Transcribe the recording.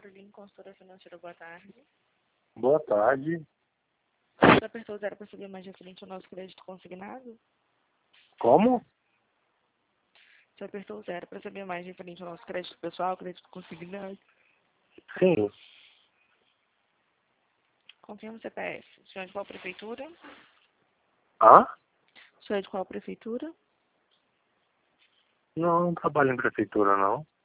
Caroline, consultora financeira, boa tarde. Boa tarde. Você apertou 0 para saber mais referente ao nosso crédito consignado? Como? Você apertou 0 para saber mais referente ao nosso crédito pessoal, crédito consignado? Sim. Confirma o CPF. O senhor é de qual prefeitura? Hã? O senhor é de qual prefeitura? Não trabalho em prefeitura, não.